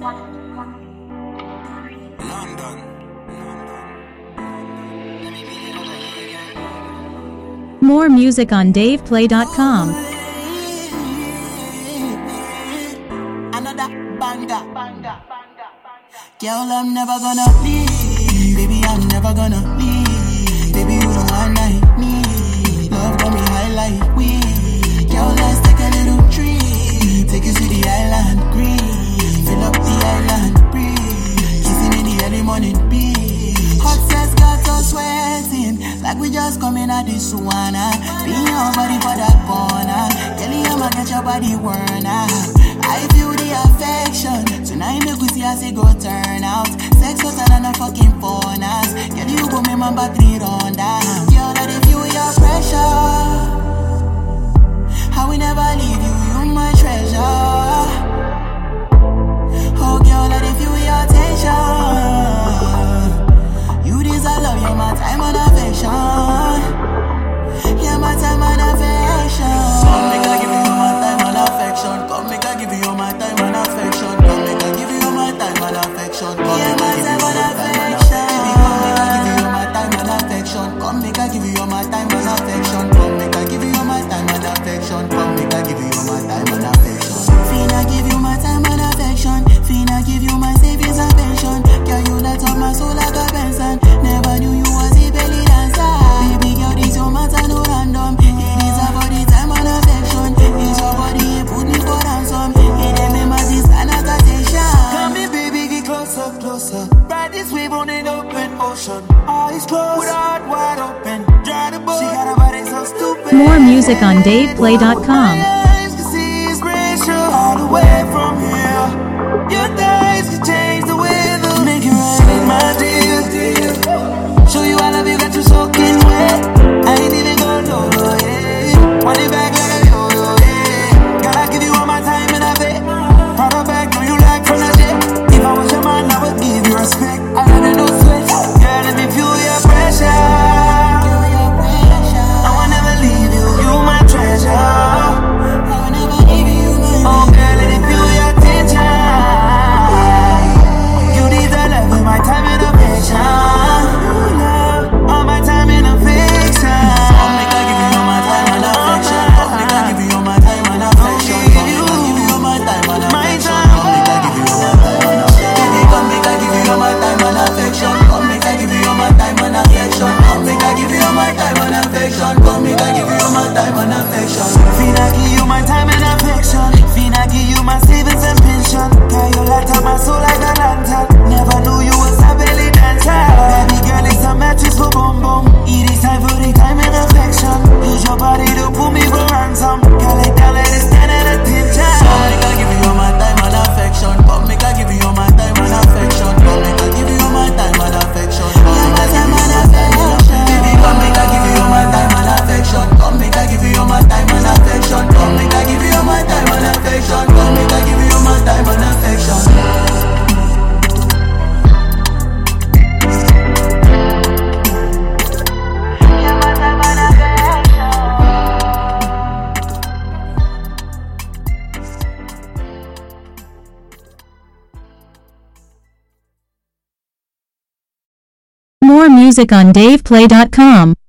More music on DavePlay.com. Another banger. Girl, I'm never gonna leave. Baby, I'm never gonna leave. Baby, you the one I need. Love got me high like weed. Girl, let's take a little trip. Take you to the island, green. Fill up the island, breeze. Kissing in the early morning beach. Hot sex got us sweating like we just coming at this one. Be your body for that corner. Girl, I'ma get your body worn out. I feel the affection. Tonight make we see as it go turn out. Sex hotter than a fucking bonus. Girl, you go make my battery run down. Girl, let it feel your pressure. I will never leave you, you my treasure. Oh girl, let it feel your tension. You deserve love, you're my time and affection. You're my time and affection. Come make I give you my time and affection. Come make I give you my time and affection. Come make I give you my time and affection. Come make I give you my time and affection. Come make I give you my time and affection. Come make I give you my time and affection. Come make I give you my time and affection. Finna give you my time and affection. Finna give you my savings and pension. Girl, you light up my soul like a Benson. Never knew you was a belly dancer. Baby girl, this your matter no random. It is about the time and affection. It's your body, it put me for ransom. It ain't me this and attention. Come here, baby, get closer, closer. Ride this wave on an open ocean. Eyes closed, with heart wide open. Dry the boat. She got a body so stupid. More music on DavePlay.com. All the way from here, your days can change the weather. Make it rain, my dear. Show you I love you, got you soaking wet. I ain't even gonna know, yeah. Want it back like a yo-yo, yeah. Gotta give you all my time and I bet. Proud of back, know you like from the jet. If I was your man, I would give you respect. I love you, no sweat. Girl, let me feel your pressure. I will never leave you, you my treasure. Oh girl, let it feel your attention. You deserve love with my time and affection. All my time and affection. Come make I give you all my time and affection. Come make I give you all my time and affection. Come make I give you all my time and affection. Come make I give you all my time and affection. Come make I give you all my time and affection. Come make I give you all my time and affection. Come make I give you all my time and affection. Finna give you my time and affection. Finna give you my savings and pension. Girl, you light up my soul like a lantern. Never knew you was a belly dancer. Baby girl, it's a mattress for boom boom. It is time for the time and affection. Use your body to put me for ransom. Girl, like that, let it stand at attention. Come make I give you all my time and affection. Come make I give you all my time and affection. Come make I give you all my time and affection. Come make I give you all my time and affection. Baby, come make I give you all my time and affection. Come make I give you all my time and affection. Come make I give you all my time and affection. Come make I give you all my time and affection. More music on DavePlay.com.